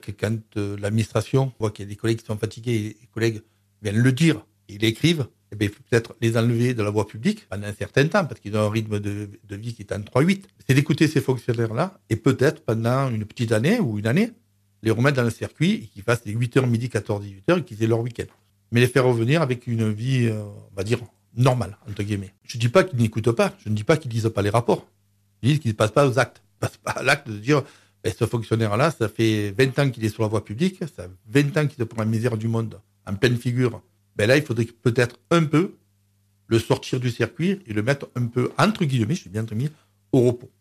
que quand l'administration voit qu'il y a des collègues qui sont fatigués et les collègues viennent le dire et l'écrivent, eh bien, il faut peut-être les enlever de la voie publique pendant un certain temps parce qu'ils ont un rythme de vie qui est en 3-8. C'est d'écouter ces fonctionnaires-là et peut-être pendant une petite année ou une année, les remettre dans le circuit et qu'ils fassent les 8h, midi, 14, 18h et qu'ils aient leur week-end. Mais les faire revenir avec une vie, on va dire, normale, entre guillemets. Je ne dis pas qu'ils n'écoutent pas, je ne dis pas qu'ils lisent pas les rapports. Je dis qu'ils ne passent pas aux actes. Ils ne passent pas à l'acte de dire, ce fonctionnaire-là, ça fait 20 ans qu'il est sur la voie publique, ça fait 20 ans qu'il se prend la misère du monde en pleine figure. Là, il faudrait peut-être un peu le sortir du circuit et le mettre un peu, entre guillemets, je suis bien mis, au repos.